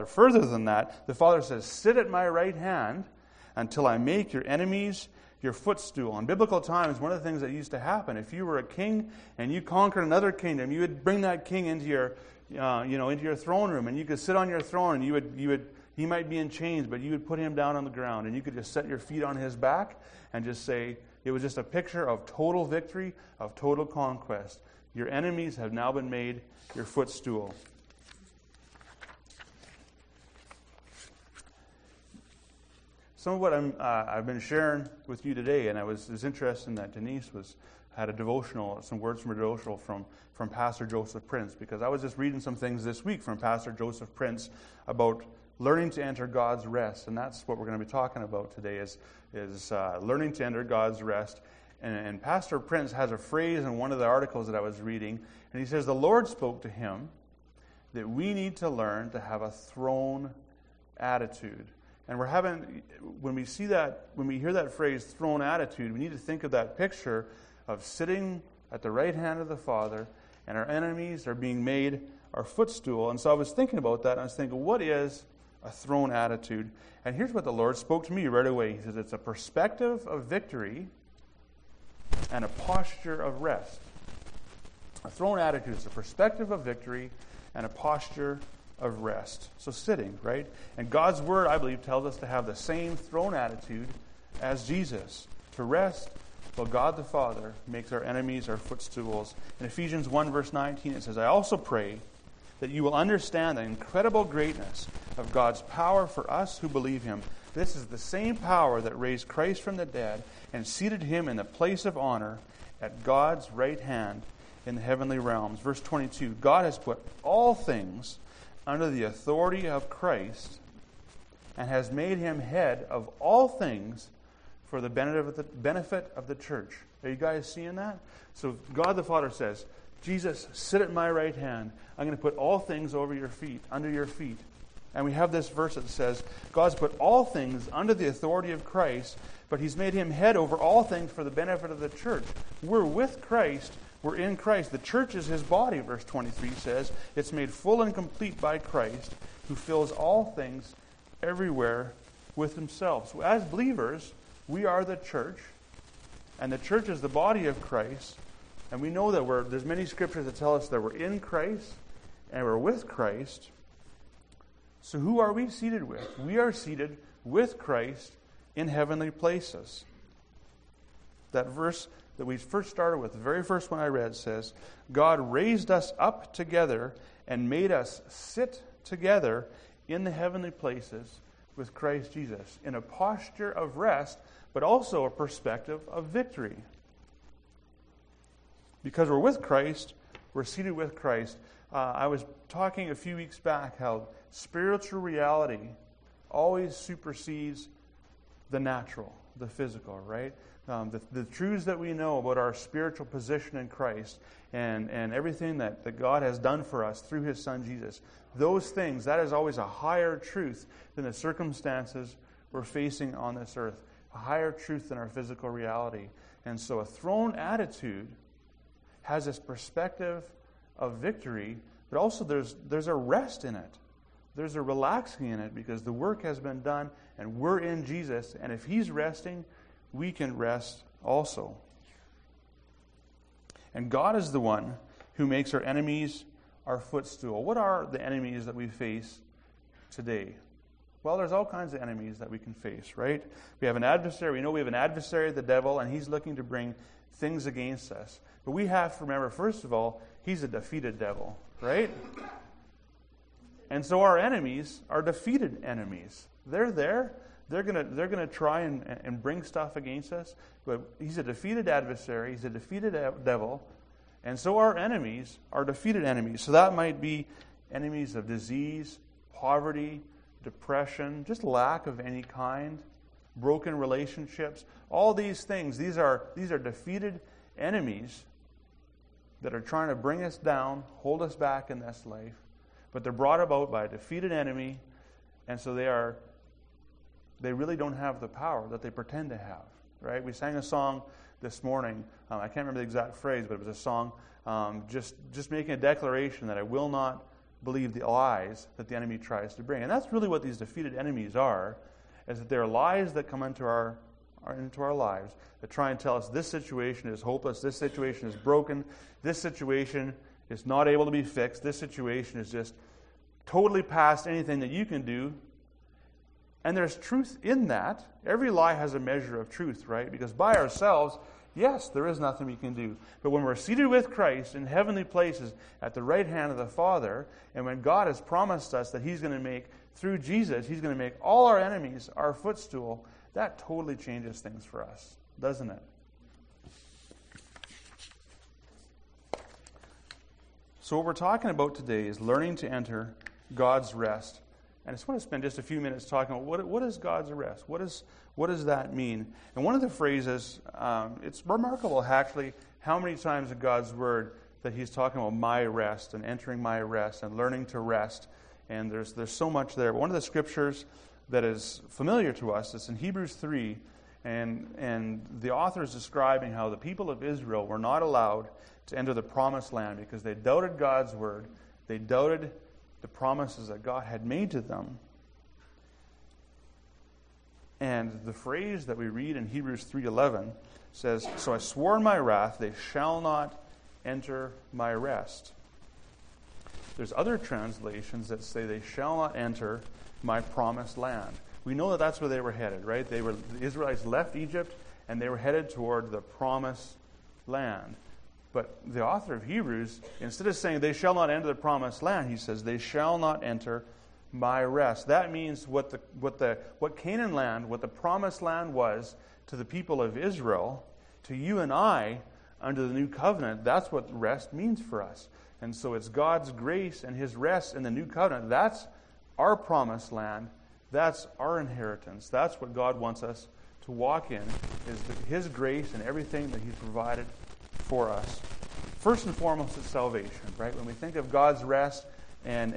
Further than that, the Father says, sit at my right hand until I make your enemies your footstool. In biblical times, one of the things that used to happen, if you were a king and you conquered another kingdom, you would bring that king into your, into your throne room, and you could sit on your throne, and he might be in chains, but you would put him down on the ground, and you could just set your feet on his back and just say, it was just a picture of total victory, of total conquest. Your enemies have now been made your footstool. Some of what I've been sharing with you today, and it was interesting that Denise had a devotional, some words from a devotional from Pastor Joseph Prince, because I was just reading some things this week from Pastor Joseph Prince about learning to enter God's rest, and that's what we're going to be talking about today is learning to enter God's rest. And Pastor Prince has a phrase in one of the articles that I was reading, and he says, the Lord spoke to him that we need to learn to have a throne attitude. And when we hear that phrase, throne attitude, we need to think of that picture of sitting at the right hand of the Father, and our enemies are being made our footstool. And so I was thinking about that, and I was thinking, what is a throne attitude? And here's what the Lord spoke to me right away. He says, it's a perspective of victory and a posture of rest. A throne attitude is a perspective of victory and a posture of rest. So sitting, right? And God's Word, I believe, tells us to have the same throne attitude as Jesus. To rest while God the Father makes our enemies our footstools. In Ephesians 1 verse 19 it says, I also pray that you will understand the incredible greatness of God's power for us who believe Him. This is the same power that raised Christ from the dead and seated Him in the place of honor at God's right hand in the heavenly realms. Verse 22, God has put all things under the authority of Christ and has made Him head of all things for the benefit of the church. Are you guys seeing that? So God the Father says, Jesus, sit at my right hand. I'm going to put all things over your feet, under your feet. And we have this verse that says, God's put all things under the authority of Christ, but He's made Him head over all things for the benefit of the church. We're with Christ. We're in Christ. The church is His body, verse 23 says. It's made full and complete by Christ, who fills all things everywhere with Himself. So as believers, we are the church, and the church is the body of Christ. And we know that there's many scriptures that tell us that we're in Christ and we're with Christ. So who are we seated with? We are seated with Christ in heavenly places. That verse that we first started with, the very first one I read, says, God raised us up together and made us sit together in the heavenly places with Christ Jesus, in a posture of rest, but also a perspective of victory. Because we're with Christ, we're seated with Christ. I was talking a few weeks back how spiritual reality always supersedes the natural, the physical, right? The truths that we know about our spiritual position in Christ and everything that God has done for us through His Son Jesus, those things, that is always a higher truth than the circumstances we're facing on this earth, a higher truth than our physical reality. And so a throne attitude has this perspective of victory, but also there's a rest in it. There's a relaxing in it because the work has been done and we're in Jesus, and if He's resting, we can rest also. And God is the one who makes our enemies our footstool. What are the enemies that we face today? Well, there's all kinds of enemies that we can face, right? We have an adversary. We know we have an adversary, the devil, and he's looking to bring things against us. But we have to remember, first of all, he's a defeated devil, right? And so our enemies are defeated enemies. They're there. They're gonna try and bring stuff against us. But he's a defeated adversary. He's a defeated devil. And so our enemies are defeated enemies. So that might be enemies of disease, poverty, depression, just lack of any kind, broken relationships. All these things, these are defeated enemies that are trying to bring us down, hold us back in this life. But they're brought about by a defeated enemy, and so they really don't have the power that they pretend to have, right? We sang a song this morning. I can't remember the exact phrase, but it was a song just making a declaration that I will not believe the lies that the enemy tries to bring. And that's really what these defeated enemies are, is that they're lies that come into our lives that try and tell us this situation is hopeless, this situation is broken, this situation is not able to be fixed, this situation is just totally past anything that you can do. And there's truth in that. Every lie has a measure of truth, right? Because by ourselves, yes, there is nothing we can do. But when we're seated with Christ in heavenly places at the right hand of the Father, and when God has promised us that He's going to make, through Jesus, He's going to make all our enemies our footstool, that totally changes things for us, doesn't it? So what we're talking about today is learning to enter God's rest. And I just want to spend just a few minutes talking about what is God's rest? What does that mean? And one of the phrases, it's remarkable actually how many times in God's Word that He's talking about my rest and entering my rest and learning to rest. And there's so much there. But one of the scriptures that is familiar to us is in Hebrews 3, and the author is describing how the people of Israel were not allowed to enter the promised land because they doubted God's Word. They doubted the promises that God had made to them. And the phrase that we read in Hebrews 3:11 says, "So I swore in my wrath, they shall not enter my rest." There's other translations that say they shall not enter my promised land. We know that that's where they were headed, right? The Israelites left Egypt and they were headed toward the promised land. But the author of Hebrews, instead of saying they shall not enter the promised land, he says they shall not enter my rest. That means what Canaan land, what the promised land was to the people of Israel, to you and I under the new covenant, that's what rest means for us. And so it's God's grace and His rest in the new covenant. That's our promised land. That's our inheritance. That's what God wants us to walk in, is His grace and everything that He's provided for us. First and foremost, it's salvation, right? When we think of God's rest and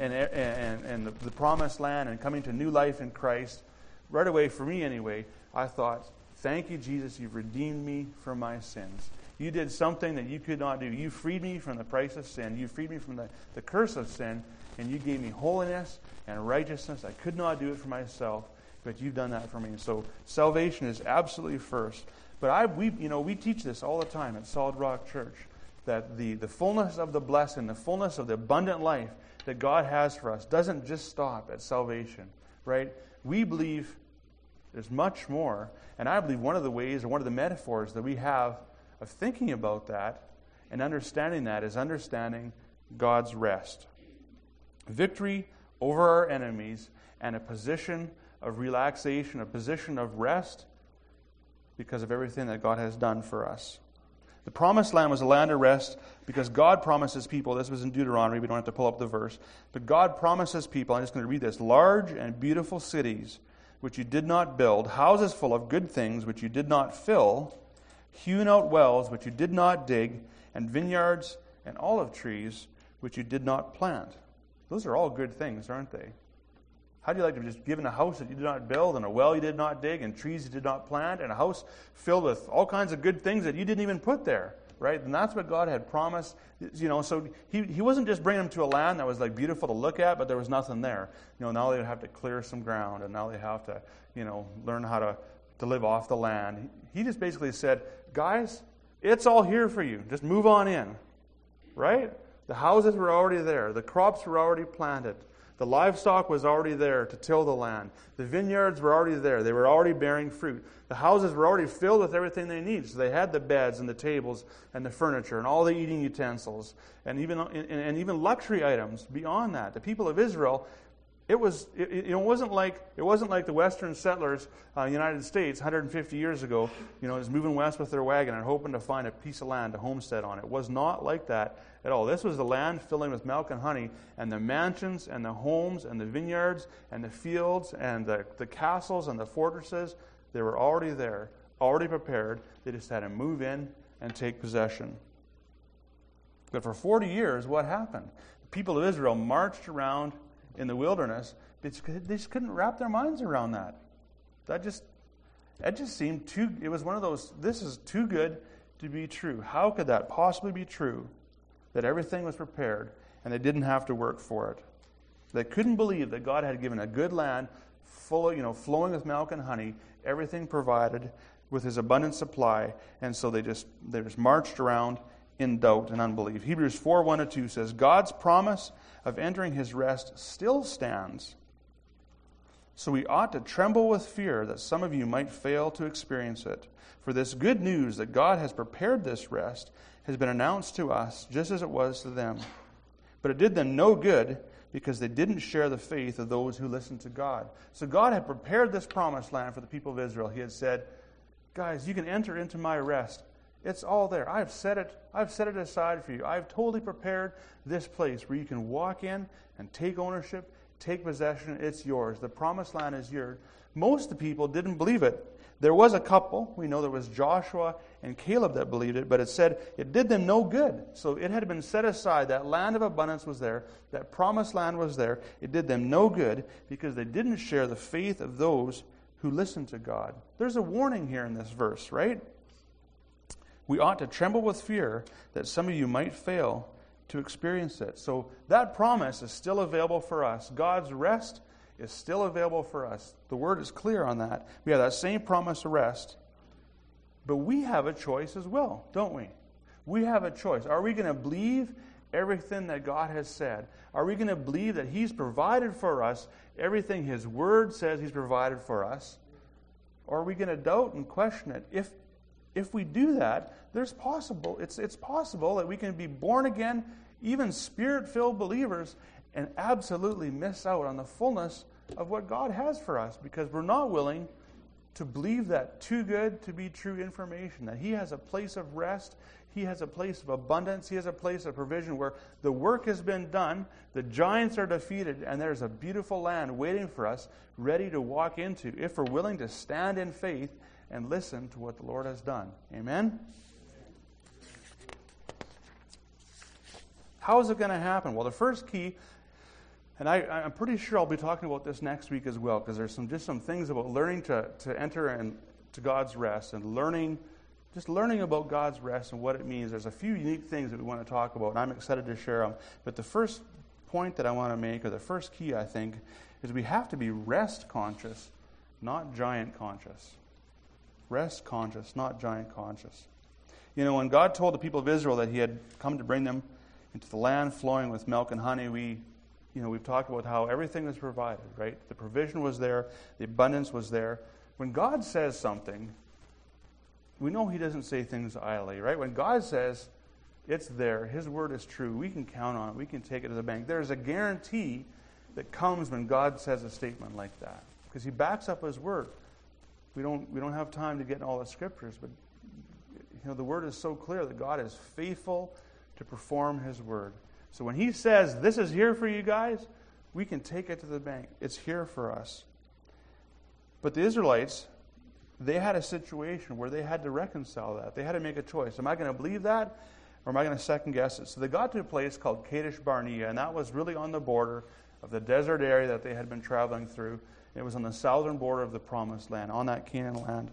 the promised land and coming to new life in Christ, right away, for me anyway, I thought, thank you, Jesus, you've redeemed me from my sins. You did something that you could not do. You freed me from the price of sin. You freed me from the curse of sin, and you gave me holiness and righteousness. I could not do it for myself, but you've done that for me. So salvation is absolutely first. But we teach this all the time at Solid Rock Church, that the fullness of the blessing, the fullness of the abundant life that God has for us doesn't just stop at salvation, right? We believe there's much more, and I believe one of the ways or one of the metaphors that we have of thinking about that and understanding that is understanding God's rest. Victory over our enemies and a position of relaxation, a position of rest because of everything that God has done for us. The promised land was a land of rest because God promises people, this was in Deuteronomy, we don't have to pull up the verse, but God promises people, I'm just going to read this, large and beautiful cities which you did not build, houses full of good things which you did not fill, hewn out wells which you did not dig, and vineyards and olive trees which you did not plant. Those are all good things, aren't they? How do you like to be just given a house that you did not build, and a well you did not dig, and trees you did not plant, and a house filled with all kinds of good things that you didn't even put there, right? And that's what God had promised. So he wasn't just bringing them to a land that was like beautiful to look at, but there was nothing there. Now they have to clear some ground, and now they have to, learn how to live off the land. He just basically said, guys, it's all here for you. Just move on in, right? The houses were already there. The crops were already planted. The livestock was already there to till the land. The vineyards were already there. They were already bearing fruit. The houses were already filled with everything they needed. So they had the beds and the tables and the furniture and all the eating utensils and even luxury items beyond that. The people of Israel, it wasn't like the Western settlers, United States, 150 years ago, was moving west with their wagon and hoping to find a piece of land to homestead on. It was not like that at all. This was the land filling with milk and honey, and the mansions and the homes and the vineyards and the fields and the castles and the fortresses, they were already there, already prepared. They just had to move in and take possession. But for 40 years, what happened? The people of Israel marched around in the wilderness. They just couldn't wrap their minds around that. That just seemed it was one of those, this is too good to be true. How could that possibly be true? That everything was prepared and they didn't have to work for it. They couldn't believe that God had given a good land full of, flowing with milk and honey, everything provided with his abundant supply. And so they just marched around in doubt and unbelief. Hebrews 4:1-2 says, God's promise of entering his rest still stands. So we ought to tremble with fear that some of you might fail to experience it. For this good news that God has prepared this rest has been announced to us just as it was to them. But it did them no good because they didn't share the faith of those who listened to God. So God had prepared this promised land for the people of Israel. He had said, guys, you can enter into my rest. It's all there. I've set it aside for you. I've totally prepared this place where you can walk in and take ownership, take possession. It's yours. The promised land is yours. Most of the people didn't believe it. There was a couple. We know there was Joshua and Caleb that believed it, but it said it did them no good. So it had been set aside. That land of abundance was there. That promised land was there. It did them no good because they didn't share the faith of those who listened to God. There's a warning here in this verse, right? We ought to tremble with fear that some of you might fail to experience it. So that promise is still available for us. God's rest is still available for us. The word is clear on that. We have that same promise of rest. But we have a choice as well, don't we? We have a choice. Are we going to believe everything that God has said? Are we going to believe that he's provided for us everything his word says he's provided for us? Or are we going to doubt and question it? If we do that, it's possible that we can be born again, even spirit-filled believers, and absolutely miss out on the fullness of what God has for us because we're not willing to believe that too good to be true information, that he has a place of rest, he has a place of abundance, he has a place of provision where the work has been done, the giants are defeated, and there's a beautiful land waiting for us, ready to walk into if we're willing to stand in faith and listen to what the Lord has done. Amen? How is it going to happen? Well, the first key, and I'm pretty sure I'll be talking about this next week as well, because there's just some things about learning to enter into God's rest and learning about God's rest and what it means. There's a few unique things that we want to talk about, and I'm excited to share them. But the first point that I want to make, or the first key, I think, is we have to be rest conscious, not giant conscious. Rest conscious, not giant conscious. When God told the people of Israel that he had come to bring them into the land flowing with milk and honey, we've talked about how everything was provided, right? The provision was there, the abundance was there. When God says something, we know he doesn't say things idly, right? When God says it's there, his word is true, we can count on it, we can take it to the bank. There's a guarantee that comes when God says a statement like that, because he backs up his word. We don't have time to get in all the scriptures, but the word is so clear that God is faithful to perform his word. So when he says, this is here for you guys, we can take it to the bank. It's here for us. But the Israelites, they had a situation where they had to reconcile that. They had to make a choice. Am I going to believe that, or am I going to second guess it? So they got to a place called Kadesh Barnea, and that was really on the border of the desert area that they had been traveling through. It was on the southern border of the Promised Land, on that Canaan land.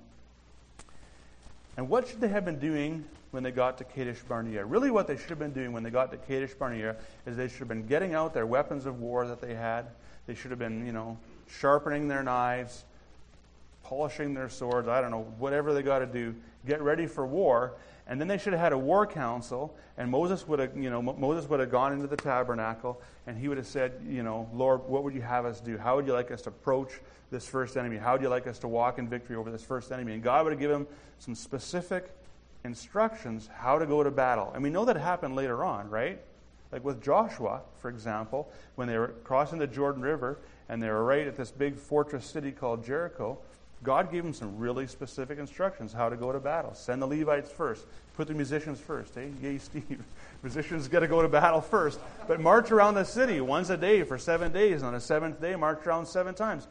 And what should they have been doing when they got to Kadesh Barnea? Really what they should have been doing when they got to Kadesh Barnea is they should have been getting out their weapons of war that they had. They should have been, sharpening their knives, polishing their swords, whatever they got to do, get ready for war. And then they should have had a war council, and Moses would have gone into the tabernacle, and he would have said, Lord, what would you have us do? How would you like us to approach this first enemy? How would you like us to walk in victory over this first enemy? And God would have given him some specific instructions how to go to battle. And we know that happened later on, right? Like with Joshua, for example, when they were crossing the Jordan River, and they were right at this big fortress city called Jericho, God gave them some really specific instructions how to go to battle. Send the Levites first. Put the musicians first. Hey, yay, Steve. Musicians got to go to battle first. But march around the city once a day for 7 days. And on the seventh day, march around 7 times.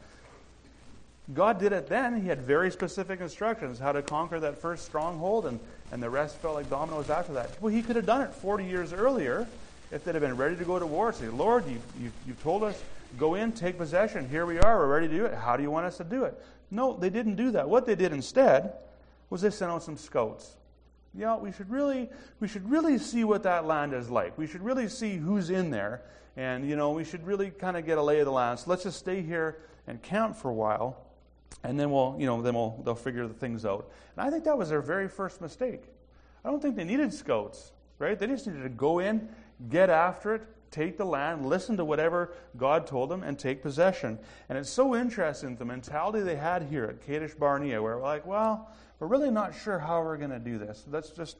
God did it then. He had very specific instructions how to conquer that first stronghold, and the rest felt like dominoes after that. Well, he could have done it 40 years earlier if they'd have been ready to go to war. Say, Lord, you've told us, go in, take possession. Here we are. We're ready to do it. How do you want us to do it? No, they didn't do that. What they did instead was they sent out some scouts. we should really see what that land is like. We should really see who's in there, and we should really kind of get a lay of the land. So let's just stay here and camp for a while, and then they'll figure the things out. And I think that was their very first mistake. I don't think they needed scouts, right? They just needed to go in, get after it, take the land, listen to whatever God told them, and take possession. And it's so interesting, the mentality they had here at Kadesh Barnea, where we're like, well, we're really not sure how we're going to do this. Let's just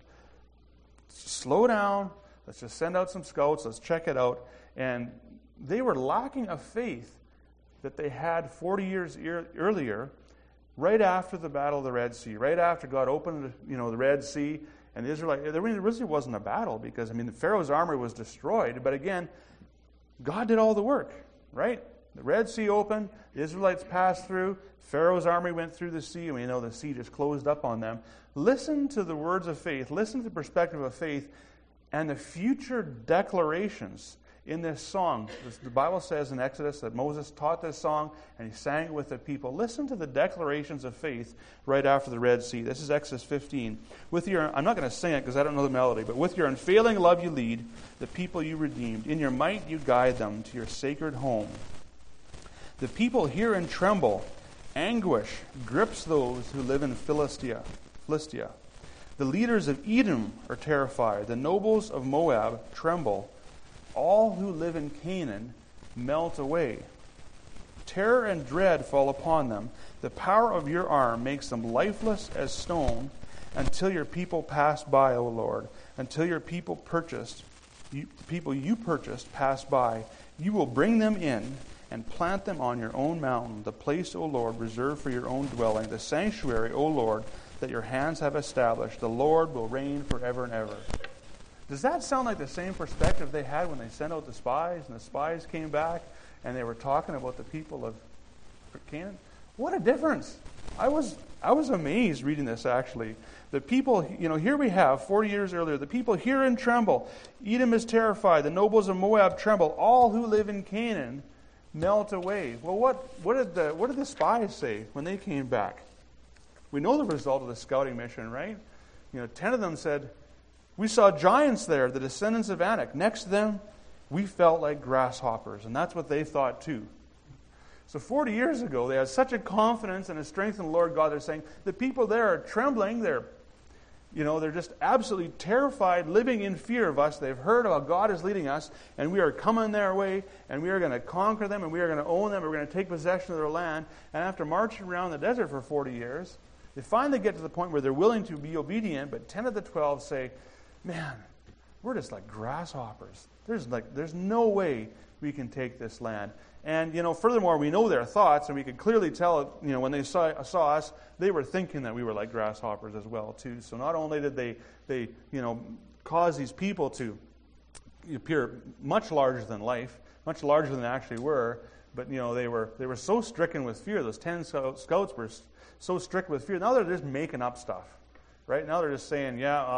slow down. Let's just send out some scouts. Let's check it out. And they were lacking a faith that they had 40 years earlier, right after the Battle of the Red Sea, right after God opened the Red Sea. And the Israelites, there really wasn't a battle because, the Pharaoh's army was destroyed. But again, God did all the work, right? The Red Sea opened, the Israelites passed through, Pharaoh's army went through the sea, and we know the sea just closed up on them. Listen to the words of faith, listen to the perspective of faith, and the future declarations in this song. The Bible says in Exodus that Moses taught this song, and he sang it with the people. Listen to the declarations of faith right after the Red Sea. This is Exodus 15. I'm not going to sing it because I don't know the melody, but with your unfailing love you lead the people you redeemed. In your might you guide them to your sacred home. The people hear and tremble. Anguish grips those who live in Philistia. The leaders of Edom are terrified. The nobles of Moab tremble. All who live in Canaan melt away. Terror and dread fall upon them. The power of your arm makes them lifeless as stone until your people pass by, O Lord. Until your people you purchased pass by. You will bring them in and plant them on your own mountain, the place, O Lord, reserved for your own dwelling, the sanctuary, O Lord, that your hands have established. The Lord will reign forever and ever. Does that sound like the same perspective they had when they sent out the spies, and the spies came back, and they were talking about the people of Canaan? What a difference. I was amazed reading this, actually. The people, here we have, 40 years earlier, the people hear and tremble. Edom is terrified. The nobles of Moab tremble. All who live in Canaan melt away. Well, what did the spies say when they came back? We know the result of the scouting mission, right? 10 of them said, we saw giants there, the descendants of Anak. Next to them, we felt like grasshoppers. And that's what they thought too. So 40 years ago, they had such a confidence and a strength in the Lord God. They're saying, the people there are trembling. They're just absolutely terrified, living in fear of us. They've heard about God is leading us, and we are coming their way, and we are going to conquer them, and we are going to own them, and we're going to take possession of their land. And after marching around the desert for 40 years, they finally get to the point where they're willing to be obedient, but 10 of the 12 say, man, we're just like grasshoppers. There's no way we can take this land. And, furthermore, we know their thoughts, and we can clearly tell, when they saw us, they were thinking that we were like grasshoppers as well, too. So not only did they cause these people to appear much larger than life, much larger than they actually were, but, they were so stricken with fear. Those 10 scouts were so stricken with fear. Now they're just making up stuff. Right now they're just saying,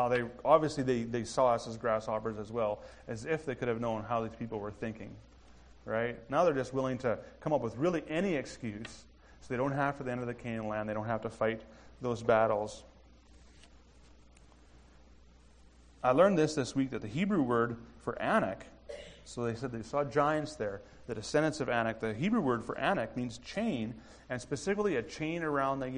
they saw us as grasshoppers as well, as if they could have known how these people were thinking. Right? Now they're just willing to come up with really any excuse so they don't have to enter the Canaan land. They don't have to fight those battles. I learned this week that the Hebrew word for Anak, so they said they saw giants there, the descendants of Anak. The Hebrew word for Anak means chain, and specifically a chain around the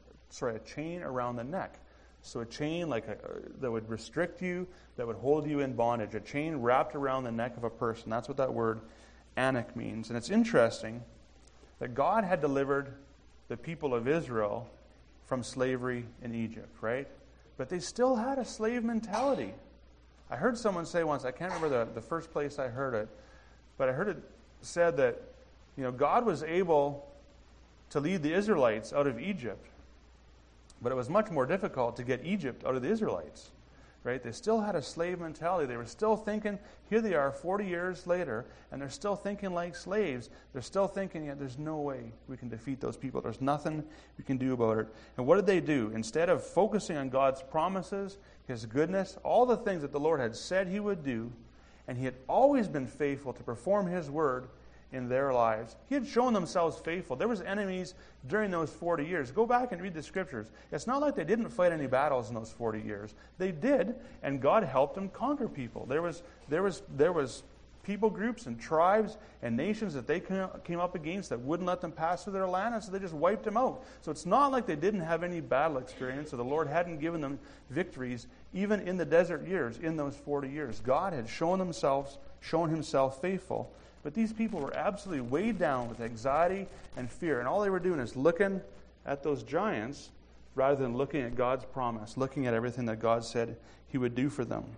neck. So a chain that would restrict you, that would hold you in bondage. A chain wrapped around the neck of a person. That's what that word Anak means. And it's interesting that God had delivered the people of Israel from slavery in Egypt, right? But they still had a slave mentality. I heard someone say once, I can't remember the first place I heard it, but I heard it said that God was able to lead the Israelites out of Egypt, but it was much more difficult to get Egypt out of the Israelites, right? They still had a slave mentality. They were still thinking, here they are 40 years later, and they're still thinking like slaves. They're still thinking, there's no way we can defeat those people. There's nothing we can do about it. And what did they do? Instead of focusing on God's promises, His goodness, all the things that the Lord had said He would do, and He had always been faithful to perform His word, in their lives. He had shown themselves faithful. There was enemies during those 40 years. Go back and read the scriptures. It's not like they didn't fight any battles in those 40 years. They did, and God helped them conquer people. There was people groups and tribes and nations that they came up against that wouldn't let them pass through their land, and so they just wiped them out. So it's not like they didn't have any battle experience, or the Lord hadn't given them victories even in the desert years, in those 40 years. God had shown himself faithful. But these people were absolutely weighed down with anxiety and fear. And all they were doing is looking at those giants rather than looking at God's promise, looking at everything that God said he would do for them.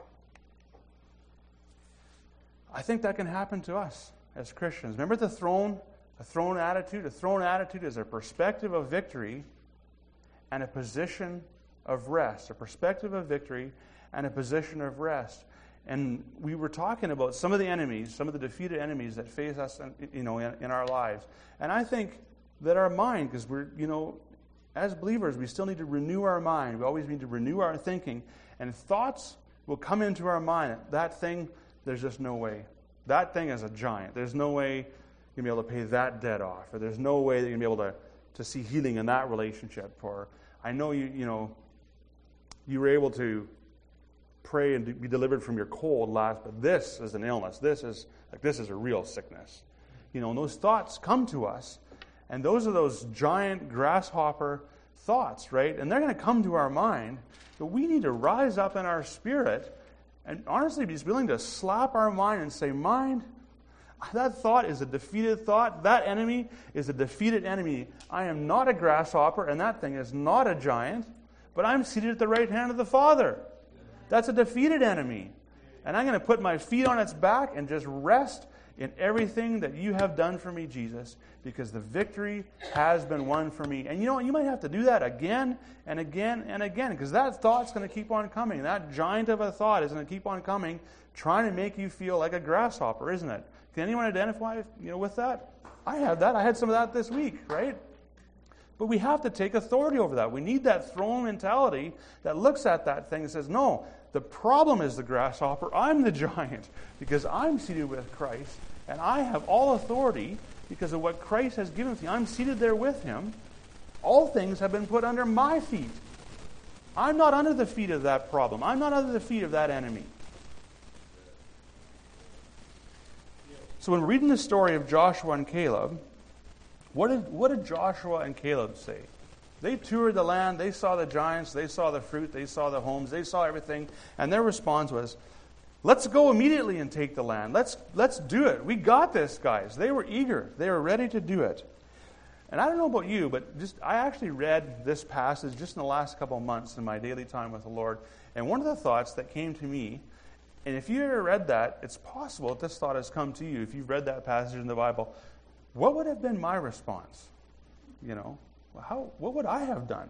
I think that can happen to us as Christians. Remember a throne attitude? A throne attitude is a perspective of victory and a position of rest. A perspective of victory and a position of rest. And we were talking about some of the enemies, some of the defeated enemies that face us, in our lives. And I think that our mind, because we're, as believers, we still need to renew our mind. We always need to renew our thinking. And thoughts will come into our mind. That thing, there's just no way. That thing is a giant. There's no way you're going to be able to pay that debt off. Or there's no way that you're going to be able to see healing in that relationship. Or I know you were able to pray and be delivered from your cold last, but this is an illness. This is a real sickness. And those thoughts come to us, and those are those giant grasshopper thoughts, right? And they're going to come to our mind, but we need to rise up in our spirit and honestly be willing to slap our mind and say, mind, that thought is a defeated thought. That enemy is a defeated enemy. I am not a grasshopper, and that thing is not a giant, but I'm seated at the right hand of the Father. That's a defeated enemy. And I'm going to put my feet on its back and just rest in everything that you have done for me, Jesus, because the victory has been won for me. And you might have to do that again and again and again, because that thought's going to keep on coming. That giant of a thought is going to keep on coming, trying to make you feel like a grasshopper, isn't it? Can anyone identify with that? I have that. I had some of that this week, right? But we have to take authority over that. We need that throne mentality that looks at that thing and says, no, the problem is the grasshopper. I'm the giant because I'm seated with Christ, and I have all authority because of what Christ has given to me. I'm seated there with him. All things have been put under my feet. I'm not under the feet of that problem. I'm not under the feet of that enemy. So when we're reading the story of Joshua and Caleb, what did Joshua and Caleb say? They toured the land, they saw the giants, they saw the fruit, they saw the homes, they saw everything, and their response was, let's go immediately and take the land. Let's do it. We got this, guys. They were eager. They were ready to do it. And I don't know about you, but I actually read this passage just in the last couple of months in my daily time with the Lord, and one of the thoughts that came to me, and if you ever read that, it's possible that this thought has come to you if you've read that passage in the Bible. What would have been my response? What would I have done?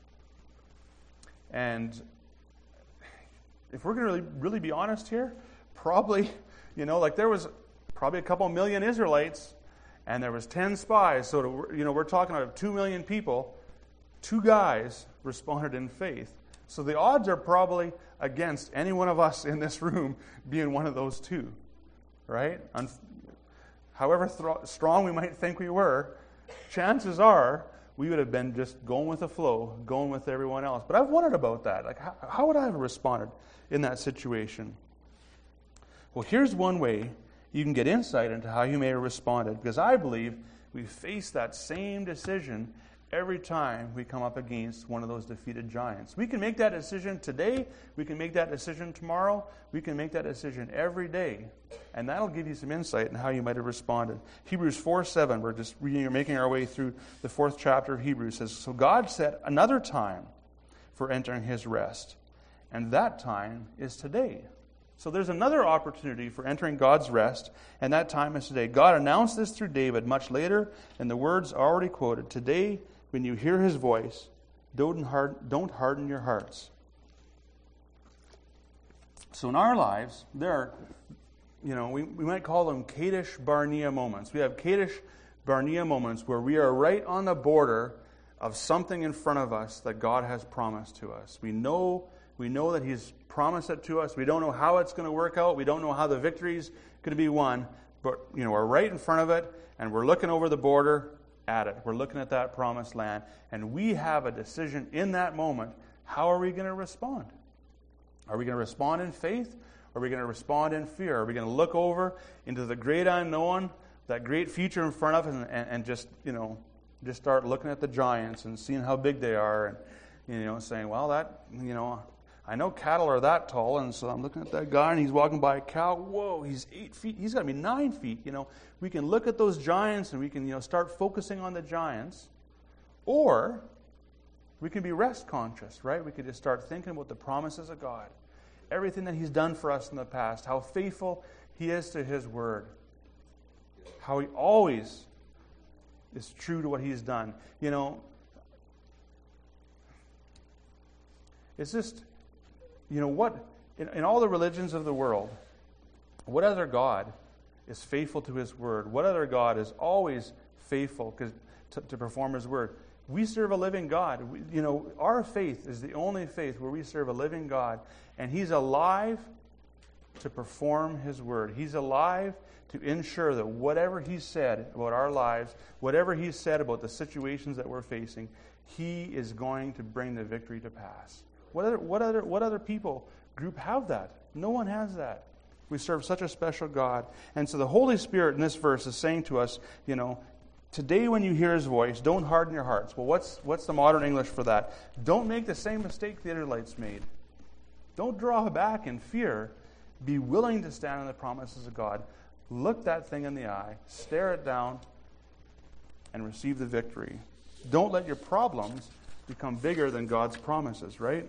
And if we're going to really be honest here, probably, there was probably a couple million Israelites, and there was 10 spies. So, we're talking about 2 million people. 2 guys responded in faith. So the odds are probably against any one of us in this room being one of those 2, right? However strong we might think we were, chances are we would have been just going with the flow, going with everyone else. But I've wondered about that. Like, how would I have responded in that situation? Well, here's one way you can get insight into how you may have responded, because I believe we face that same decision every time we come up against one of those defeated giants. We can make that decision today. We can make that decision tomorrow. We can make that decision every day. And that'll give you some insight in how you might have responded. Hebrews 4:7, we're just reading, making our way through the 4th chapter of Hebrews, says, so God set another time for entering his rest, and that time is today. So there's another opportunity for entering God's rest, and that time is today. God announced this through David much later, in the words already quoted, today, when you hear his voice, don't harden your hearts. So in our lives, there are, we might call them Kadesh Barnea moments. We have Kadesh Barnea moments where we are right on the border of something in front of us that God has promised to us. We know that he's promised it to us. We don't know how it's going to work out. We don't know how the victory's going to be won. but we're right in front of it, and we're looking over the border at it. We're looking at that promised land, and we have a decision in that moment. How are we going to respond? Are we going to respond in faith? Or are we going to respond in fear? Are we going to look over into the great unknown, that great future in front of us, and just start looking at the giants and seeing how big they are, and saying, well, I know cattle are that tall, and so I'm looking at that guy, and he's walking by a cow. Whoa, he's 8 feet. He's got to be 9 feet. We can look at those giants, and we can start focusing on the giants, or we can be rest conscious, right? We could just start thinking about the promises of God, everything that He's done for us in the past, how faithful He is to His word, how He always is true to what He's done. It's just, what in all the religions of the world, what other God is faithful to His word? What other God is always faithful to perform His word? We serve a living God. Our faith is the only faith where we serve a living God, and He's alive to perform His word. He's alive to ensure that whatever He said about our lives, whatever He said about the situations that we're facing, He is going to bring the victory to pass. What other people group have that? No one has that. We serve such a special God. And so the Holy Spirit in this verse is saying to us, today when you hear His voice, don't harden your hearts. Well, what's the modern English for that? Don't make the same mistake the Israelites made. Don't draw back in fear. Be willing to stand on the promises of God. Look that thing in the eye, stare it down, and receive the victory. Don't let your problems become bigger than God's promises, right?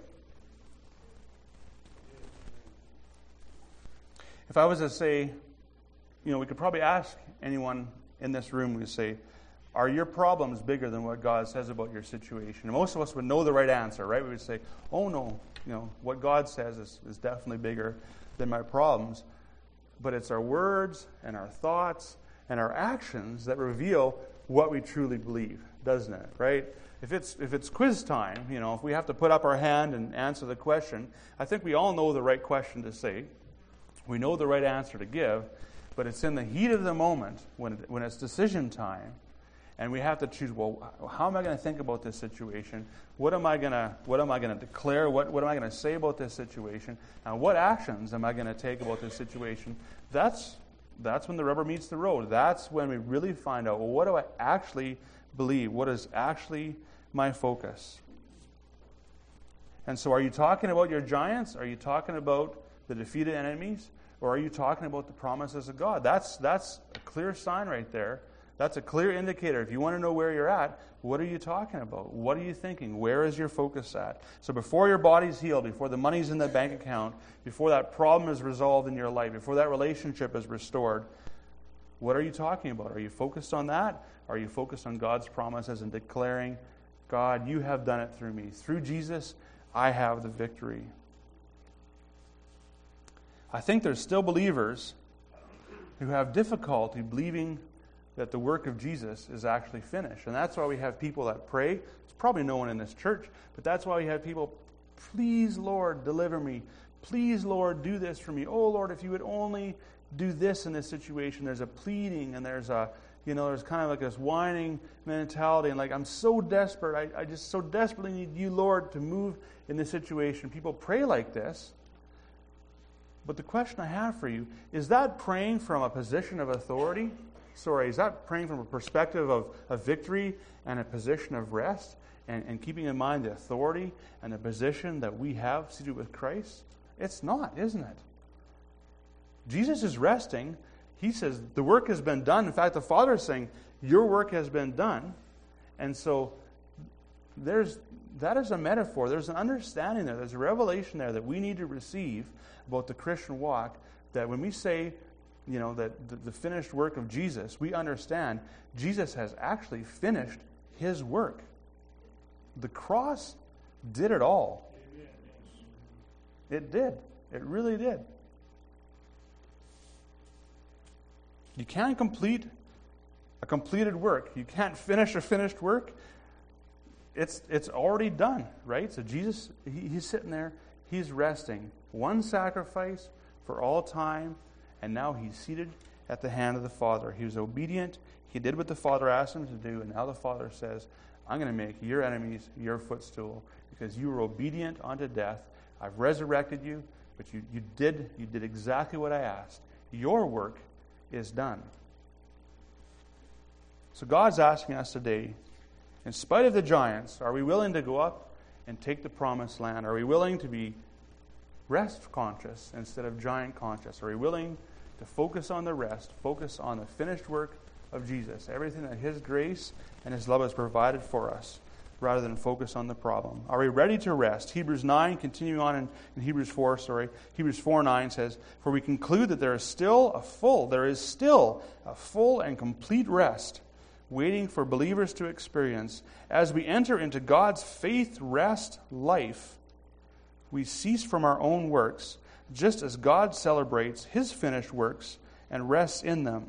If I was to say, we could probably ask anyone in this room, we say, are your problems bigger than what God says about your situation? And most of us would know the right answer, right? We would say, oh no, what God says is definitely bigger than my problems. But it's our words and our thoughts and our actions that reveal what we truly believe, doesn't it, right? If it's quiz time, if we have to put up our hand and answer the question, I think we all know the right question to say. We know the right answer to give, but it's in the heat of the moment when it's decision time, and we have to choose. Well, how am I going to think about this situation? What am I going to declare? What am I going to say about this situation? And what actions am I going to take about this situation? That's when the rubber meets the road. That's when we really find out, well, what do I actually believe? What is actually my focus? And so, are you talking about your giants? Are you talking about the defeated enemies? Or are you talking about the promises of God? That's a clear sign right there. That's a clear indicator. If you want to know where you're at, what are you talking about? What are you thinking? Where is your focus at? So before your body's healed, before the money's in the bank account, before that problem is resolved in your life, before that relationship is restored, what are you talking about? Are you focused on that? Are you focused on God's promises and declaring, God, you have done it through me. Through Jesus, I have the victory. I think there's still believers who have difficulty believing that the work of Jesus is actually finished. And that's why we have people that pray. There's probably no one in this church, but that's why we have people, please, Lord, deliver me. Please, Lord, do this for me. Oh, Lord, if you would only do this in this situation. There's a pleading and there's there's kind of like this whining mentality. And like, I'm so desperate. I just so desperately need you, Lord, to move in this situation. People pray like this. But the question I have for you, is that praying from a position of authority? Is that praying from a perspective of victory and a position of rest and keeping in mind the authority and the position that we have seated with Christ? It's not, isn't it? Jesus is resting. He says, the work has been done. In fact, the Father is saying, your work has been done. And so that is a metaphor. There's an understanding there. There's a revelation there that we need to receive about the Christian walk, that when we say, that the finished work of Jesus, we understand Jesus has actually finished His work. The cross did it all. It did. It really did. You can't complete a completed work. You can't finish a finished work. It's already done, right? So Jesus, He's sitting there. He's resting. One sacrifice for all time. And now He's seated at the hand of the Father. He was obedient. He did what the Father asked him to do, and now the Father says, I'm going to make your enemies your footstool because you were obedient unto death. I've resurrected you, but you did exactly what I asked. Your work is done. So God's asking us today, in spite of the giants, are we willing to go up and take the promised land? Are we willing to be rest conscious instead of giant conscious? Are we willing to focus on the rest, focus on the finished work of Jesus, everything that His grace and His love has provided for us, rather than focus on the problem? Are we ready to rest? Hebrews 9, continuing on in Hebrews 4:9 says, For we conclude that there is still a full and complete rest waiting for believers to experience. As we enter into God's faith rest life, we cease from our own works, just as God celebrates His finished works and rests in them.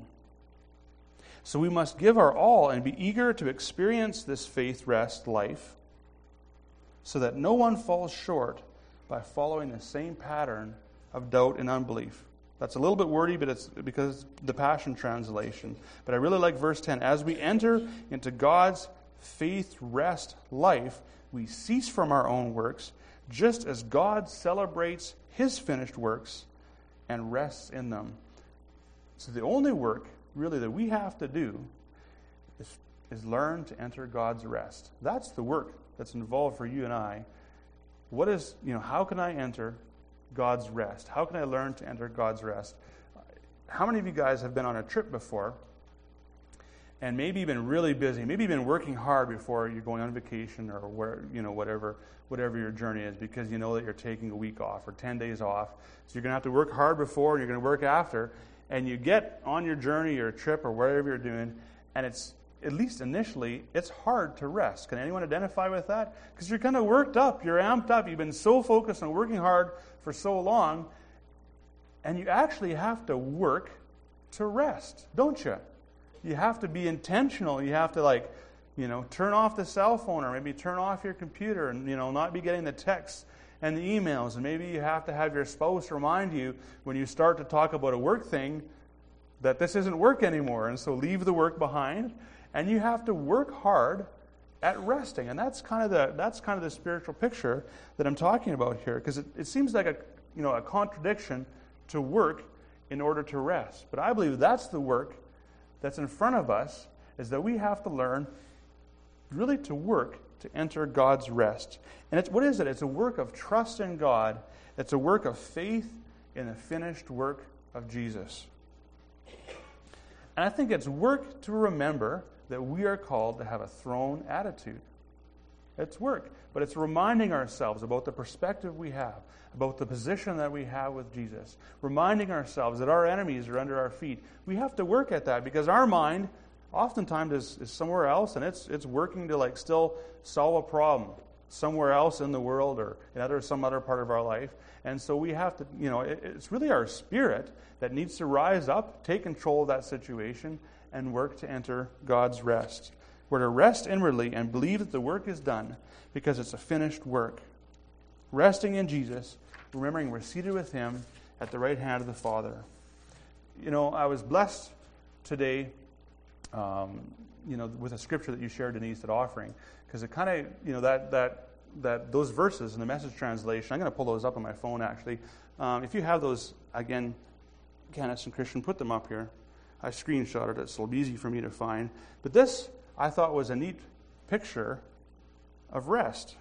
So we must give our all and be eager to experience this faith rest life, so that no one falls short by following the same pattern of doubt and unbelief. That's a little bit wordy, but it's because it's the Passion Translation. But I really like verse 10. As we enter into God's faith rest life, we cease from our own works, just as God celebrates His finished works and rests in them. So the only work, really, that we have to do is learn to enter God's rest. That's the work that's involved for you and I. How can I enter God's rest? How can I learn to enter God's rest? How many of you guys have been on a trip before and maybe you've been really busy, maybe you've been working hard before you're going on vacation or whatever your journey is, because you know that you're taking a week off or 10 days off. So you're going to have to work hard before and you're going to work after, and you get on your journey or trip or wherever you're doing, and it's, at least initially, it's hard to rest. Can anyone identify with that? Because you're kind of worked up, you're amped up, you've been so focused on working hard for so long, and you actually have to work to rest, don't you? You have to be intentional. You have to turn off the cell phone or maybe turn off your computer and, not be getting the texts and the emails. And maybe you have to have your spouse remind you when you start to talk about a work thing that this isn't work anymore. And so leave the work behind. And you have to work hard at resting. And that's kind of the spiritual picture that I'm talking about here. Because it seems like a contradiction to work in order to rest. But I believe that's the work that's in front of us, is that we have to learn really to work to enter God's rest. And what is it? It's a work of trust in God. It's a work of faith in the finished work of Jesus. And I think it's work to remember that we are called to have a throne attitude. It's work, but it's reminding ourselves about the perspective we have, about the position that we have with Jesus, reminding ourselves that our enemies are under our feet. We have to work at that because our mind oftentimes is somewhere else, and it's working to still solve a problem somewhere else in the world or in some other part of our life. And so we have to, it's really our spirit that needs to rise up, take control of that situation, and work to enter God's rest. We're to rest inwardly and believe that the work is done because it's a finished work. Resting in Jesus, remembering we're seated with Him at the right hand of the Father. I was blessed today, with a scripture that you shared, Denise, at offering, because it kind of, that those verses in the Message translation, I'm going to pull those up on my phone actually. If you have those, again, Candace and Christian, put them up here. I screenshotted it, so it'll be easy for me to find. But this, I thought, was a neat picture of rest.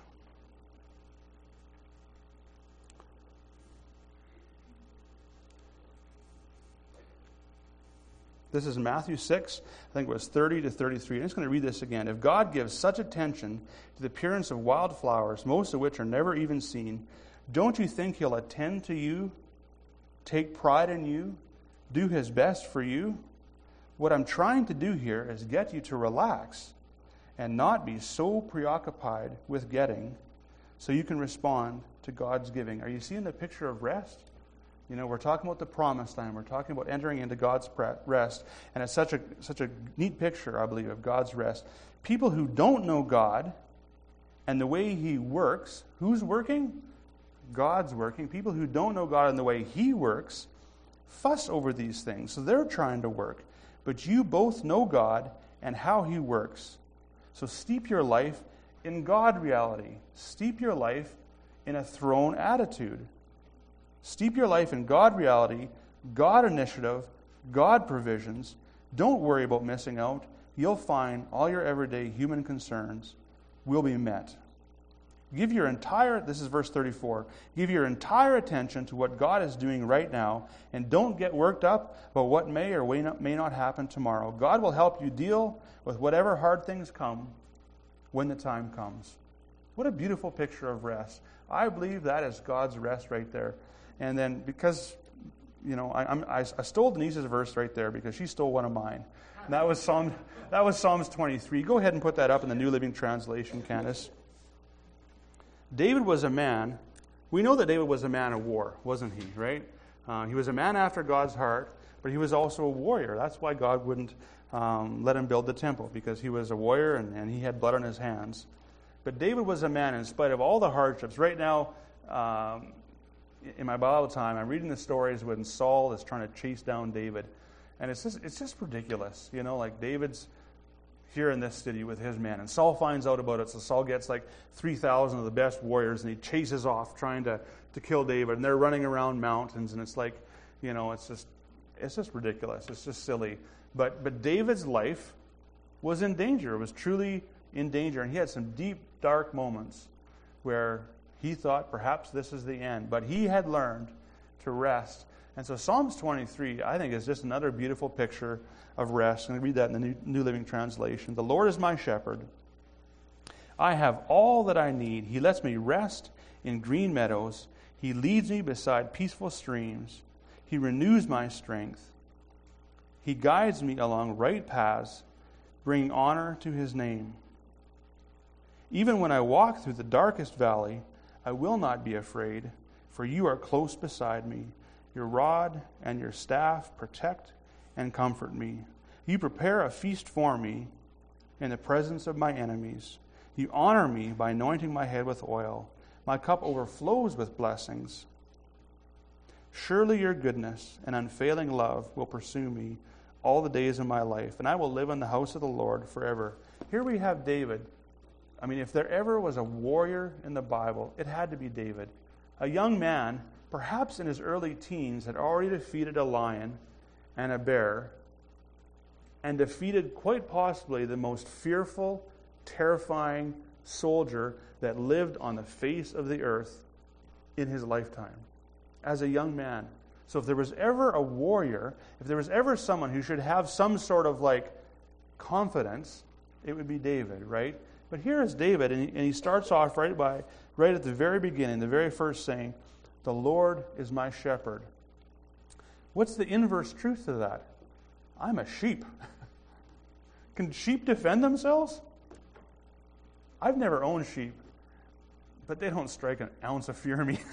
This is Matthew 6, I think it was 30 to 33. I'm just going to read this again. If God gives such attention to the appearance of wildflowers, most of which are never even seen, don't you think He'll attend to you, take pride in you, do His best for you? What I'm trying to do here is get you to relax and not be so preoccupied with getting so you can respond to God's giving. Are you seeing the picture of rest? We're talking about the promised land. We're talking about entering into God's rest. And it's such a neat picture, I believe, of God's rest. People who don't know God and the way He works, who's working? God's working. People who don't know God and the way He works fuss over these things. So they're trying to work. But you both know God and how he works. So steep your life in God reality. Steep your life in a throne attitude. Steep your life in God reality, God initiative, God provisions. Don't worry about missing out. You'll find all your everyday human concerns will be met. This is verse 34, give your entire attention to what God is doing right now, and don't get worked up about what may or may not happen tomorrow. God will help you deal with whatever hard things come when the time comes. What a beautiful picture of rest. I believe that is God's rest right there. And then because, I stole Denise's verse right there because she stole one of mine. And that was Psalms 23. Go ahead and put that up in the New Living Translation, Candace. David was a man. We know that David was a man of war, wasn't he, right? He was a man after God's heart, but he was also a warrior. That's why God wouldn't let him build the temple, because he was a warrior and he had blood on his hands. But David was a man in spite of all the hardships. Right now, in my Bible time, I'm reading the stories when Saul is trying to chase down David. And it's just ridiculous. Like David's here in this city with his men. And Saul finds out about it, so Saul gets like 3,000 of the best warriors, and he chases off trying to kill David. And they're running around mountains, and it's like, it's just ridiculous. It's just silly. But David's life was in danger. It was truly in danger. And he had some deep, dark moments where he thought perhaps this is the end. But he had learned to rest. And so Psalms 23, I think, is just another beautiful picture of rest. I'm going to read that in the New Living Translation. The Lord is my shepherd. I have all that I need. He lets me rest in green meadows. He leads me beside peaceful streams. He renews my strength. He guides me along right paths, bringing honor to his name. Even when I walk through the darkest valley, I will not be afraid, for you are close beside me. Your rod and your staff protect and comfort me. You prepare a feast for me in the presence of my enemies. You honor me by anointing my head with oil. My cup overflows with blessings. Surely your goodness and unfailing love will pursue me all the days of my life, and I will live in the house of the Lord forever. Here we have David. I mean, if there ever was a warrior in the Bible, it had to be David. A young man, perhaps in his early teens, had already defeated a lion and a bear, and defeated quite possibly the most fearful, terrifying soldier that lived on the face of the earth in his lifetime, as a young man. So if there was ever a warrior, if there was ever someone who should have some sort of confidence, it would be David, right? But here is David, and he starts off right at the very beginning, the very first saying, the Lord is my shepherd. What's the inverse truth to that? I'm a sheep. Can sheep defend themselves? I've never owned sheep, but they don't strike an ounce of fear in me.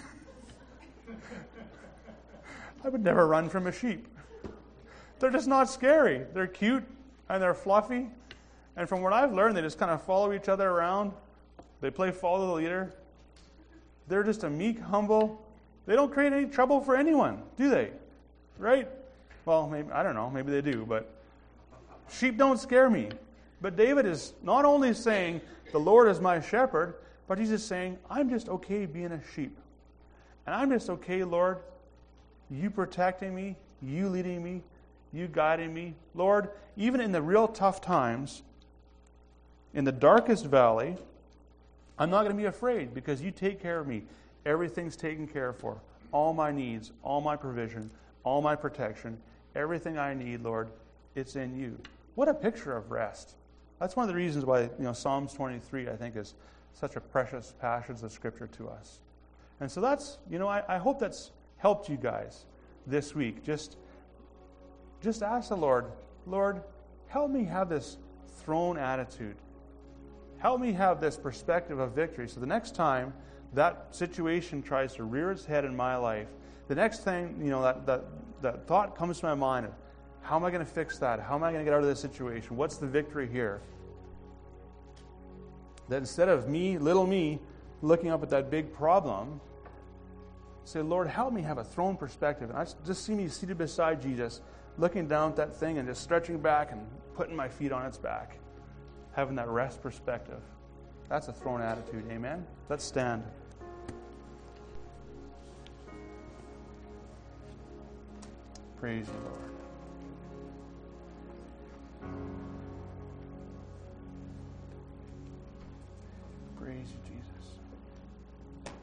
I would never run from a sheep. They're just not scary. They're cute and they're fluffy. And from what I've learned, they just kind of follow each other around. They play follow the leader. They're just a meek, humble. They don't create any trouble for anyone, do they? Right? Well, maybe, I don't know. Maybe they do, but sheep don't scare me. But David is not only saying, the Lord is my shepherd, but he's just saying, I'm just okay being a sheep. And I'm just okay, Lord, you protecting me, you leading me, you guiding me. Lord, even in the real tough times, in the darkest valley, I'm not going to be afraid because you take care of me. Everything's taken care for. All my needs, all my provision, all my protection, everything I need, Lord, it's in you. What a picture of rest. That's one of the reasons why Psalms 23, I think, is such a precious passage of Scripture to us. And so that's, I hope that's helped you guys this week. Just ask the Lord, help me have this throne attitude. Help me have this perspective of victory. So the next time that situation tries to rear its head in my life, the next thing, that thought comes to my mind of, how am I going to fix that? How am I going to get out of this situation? What's the victory here? That instead of little me, looking up at that big problem, say, Lord, help me have a throne perspective. And I just see me seated beside Jesus, looking down at that thing and just stretching back and putting my feet on its back, having that rest perspective. That's a throne attitude, amen? Let's stand. Praise you, Lord. Praise you, Jesus.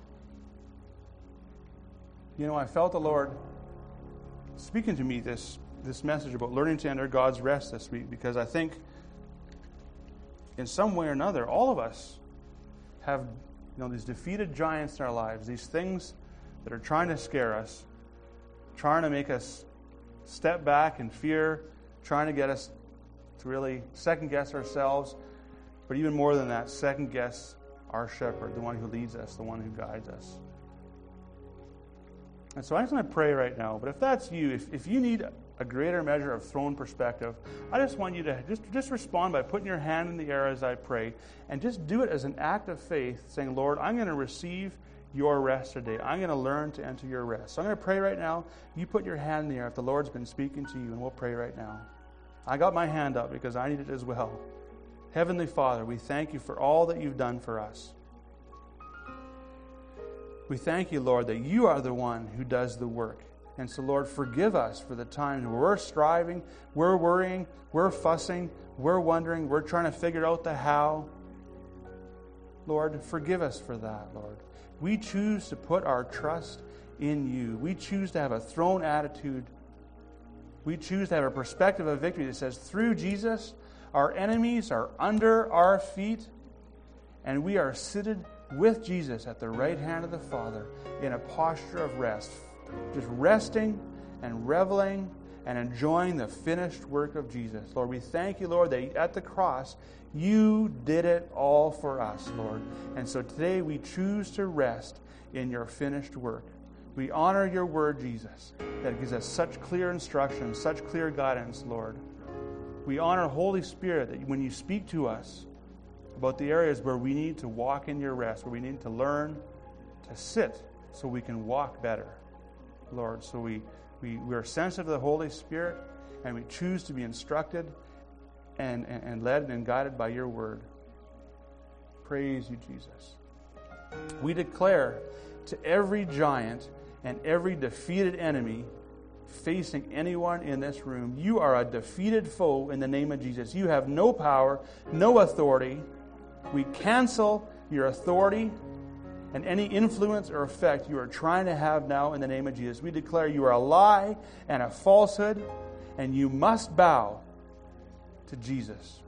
You know, I felt the Lord speaking to me this message about learning to enter God's rest this week, because I think in some way or another, all of us have, these defeated giants in our lives, these things that are trying to scare us, trying to make us step back in fear, trying to get us to really second-guess ourselves, but even more than that, second-guess our shepherd, the one who leads us, the one who guides us. And so I'm just going to pray right now, but if that's you, if you need a greater measure of throne perspective, I just want you to just respond by putting your hand in the air as I pray, and just do it as an act of faith, saying, Lord, I'm going to receive your rest today. I'm going to learn to enter your rest. So I'm going to pray right now. You put your hand in the air if the Lord's been speaking to you, and we'll pray right now. I got my hand up because I need it as well. Heavenly Father, we thank you for all that you've done for us. We thank you, Lord, that you are the one who does the work. And so, Lord, forgive us for the times where we're striving, we're worrying, we're fussing, we're wondering, we're trying to figure out the how. Lord, forgive us for that, Lord. We choose to put our trust in you. We choose to have a throne attitude. We choose to have a perspective of victory that says, through Jesus, our enemies are under our feet, and we are seated with Jesus at the right hand of the Father in a posture of rest, just resting and reveling and enjoying the finished work of Jesus. Lord, we thank you, Lord, that at the cross, you did it all for us, Lord. And so today we choose to rest in your finished work. We honor your word, Jesus, that gives us such clear instruction, such clear guidance, Lord. We honor Holy Spirit that when you speak to us about the areas where we need to walk in your rest, where we need to learn to sit so we can walk better, Lord. So we are sensitive to the Holy Spirit, and we choose to be instructed and led and guided by your word. Praise you, Jesus. We declare to every giant and every defeated enemy facing anyone in this room, you are a defeated foe in the name of Jesus. You have no power, no authority. We cancel your authority and any influence or effect you are trying to have now in the name of Jesus. We declare you are a lie and a falsehood, and you must bow to Jesus.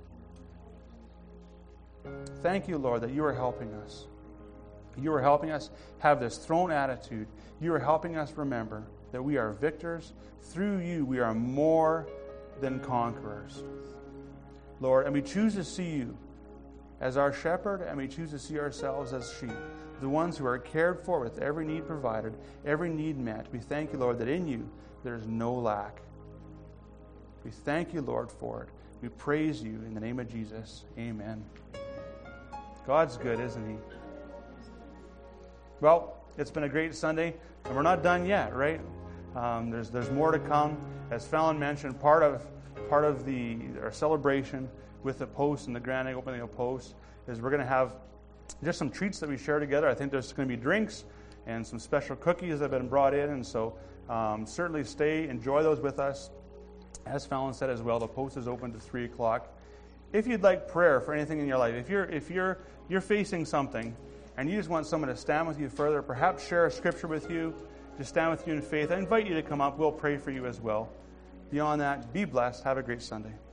Thank you, Lord, that you are helping us. You are helping us have this throne attitude. You are helping us remember that we are victors. Through you, we are more than conquerors. Lord, and we choose to see you as our shepherd, and we choose to see ourselves as sheep, the ones who are cared for with every need provided, every need met. We thank you, Lord, that in you there is no lack. We thank you, Lord, for it. We praise you in the name of Jesus. Amen. God's good, isn't he? Well, it's been a great Sunday, and we're not done yet, right? There's more to come. As Fallon mentioned, part of our celebration with the post and the grand opening of post is we're going to have just some treats that we share together. I think there's going to be drinks and some special cookies that have been brought in, and so certainly enjoy those with us. As Fallon said as well, the post is open to 3 o'clock. If you'd like prayer for anything in your life, if you're facing something and you just want someone to stand with you further, perhaps share a scripture with you, just stand with you in faith, I invite you to come up. We'll pray for you as well. Beyond that, be blessed. Have a great Sunday.